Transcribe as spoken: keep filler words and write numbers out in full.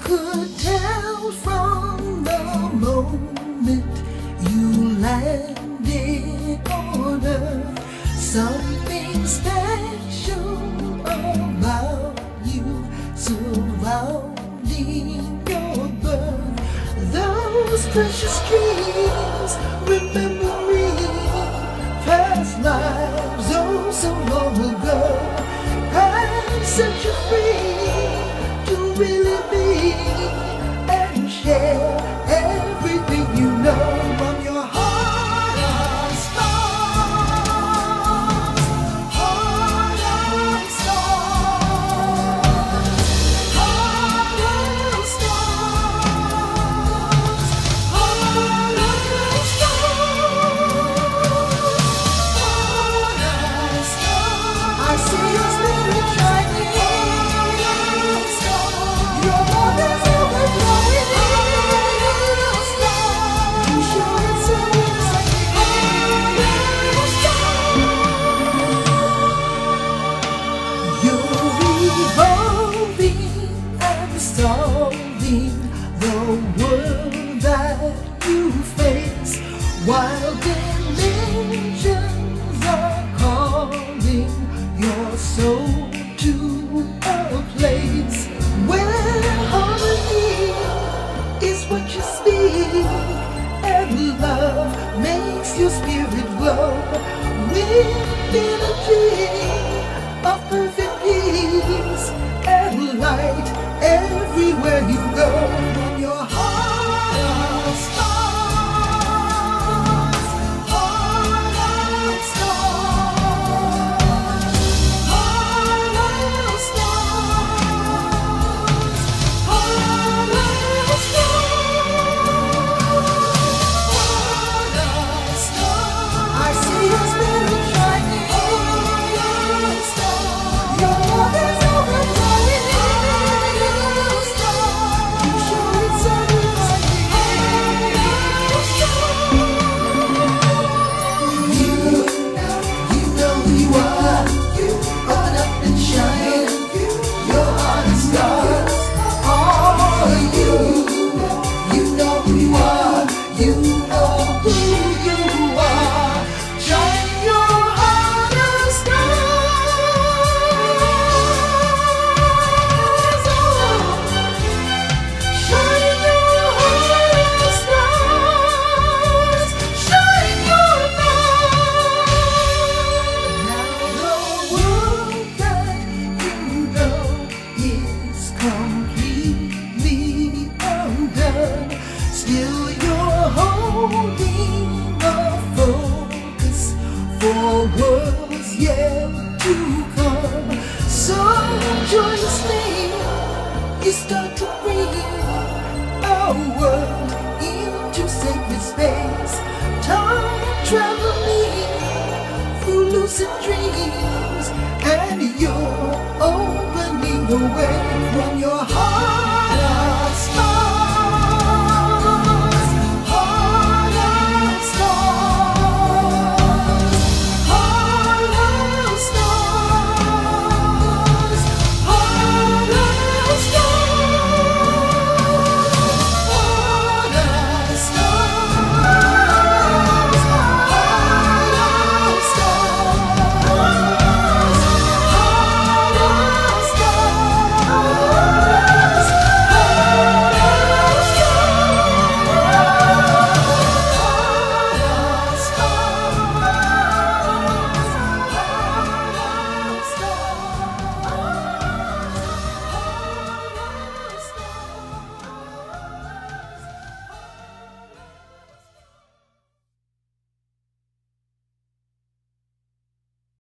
could tell from the moment you landed on Earth, something special about you surrounding your birth. Those precious dreams, remembering past lives oh so long ago, and set you free to really be and share everything you know from your heart of stars, heart of stars, heart of stars, heart of stars, heart of stars. I see your spirit shining. Your love is overflowing. You show it so you're evolving and solving the world that you face, while dimensions are calling your soul to a place where harmony is what you speak, and love makes your spirit glow with energy of perfect peace and light everywhere you go. From your heart of stars, heart of stars, heart of stars, heart of stars. I see your spirit shining. Your love is overflowing. You show it so You, you know who you are. You open up and shine. Your heart is stars. Oh, you, you know who you are. You know who you are. Shine your heart of stars. Oh, shine your heart of stars. Shine your light. Now the world that you know is completely undone. Still you're holding a focus for worlds yet to come. So joyously you start to bring our world into sacred space. Time traveling through lucid dreams, and you're opening the way from your heart.